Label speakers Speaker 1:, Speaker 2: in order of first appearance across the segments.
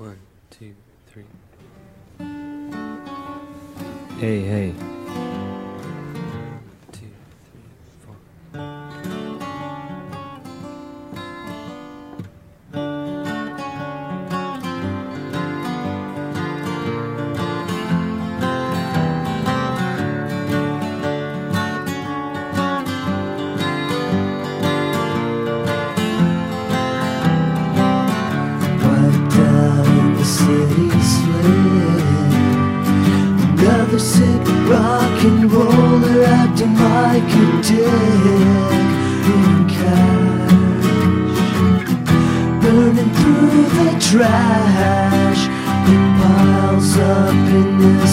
Speaker 1: 1, 2, 3.
Speaker 2: Hey, hey.
Speaker 1: 2, 3, 4.
Speaker 3: Another sick rock and roller acting like a dick in cash, burning through the trash that piles up in this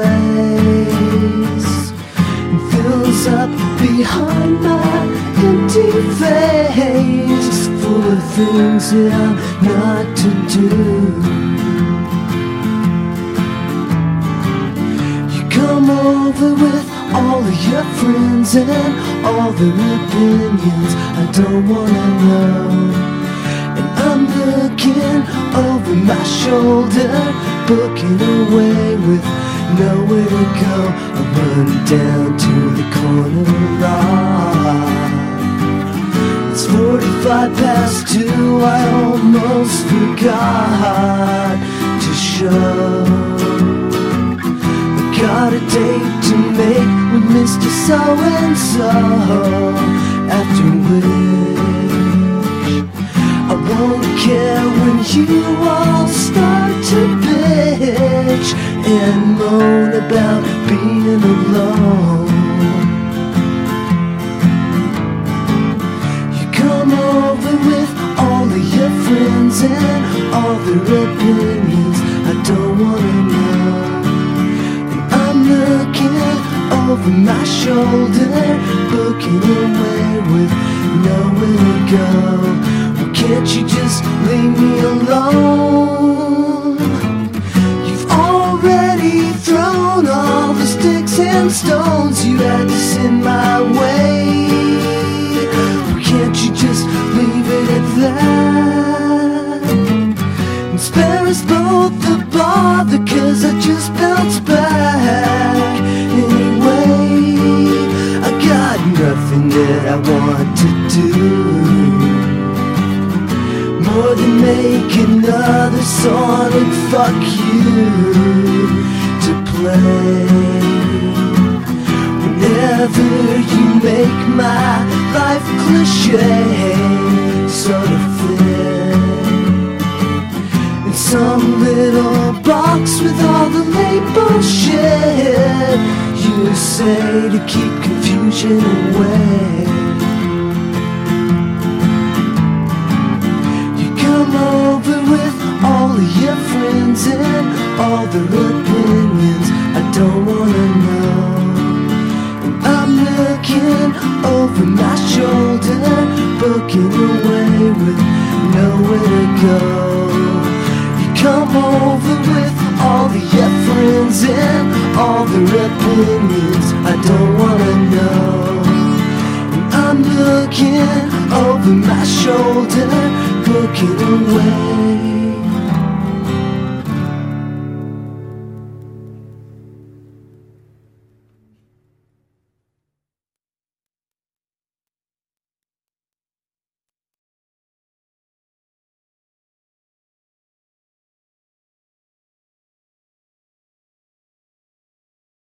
Speaker 3: place and fills up behind my empty face, full of things that I'm not to do. Come over with all of your friends and all their opinions I don't wanna know. And I'm looking over my shoulder, booking away with nowhere to go. I run down to the corner lot. It's 45 past 2, I almost forgot to show. Got a date to make with Mr. So-and-so, after which I won't care when you all start to bitch and moan about being alone. You come over with all of your friends and all their opinions I don't wanna know. Looking over my shoulder, booking away with nowhere to go. Well, can't you just leave me alone? You've already thrown all the sticks and stones you had to send my way. Well, can't you just leave it at that and spare us both the bother, 'cause I just bounced back anyway. I got nothing that I want to do more than make another song and fuck you to play. Whenever you make my life cliche sort of thing, some little box with all the label shit you say to keep confusion away. You come over with all of your friends and all their opinions I don't wanna know. And I'm looking over my shoulder, booking away with nowhere to go. Come over with all of your friends and all their opinions I don't wanna know. And I'm looking over my shoulder, looking away.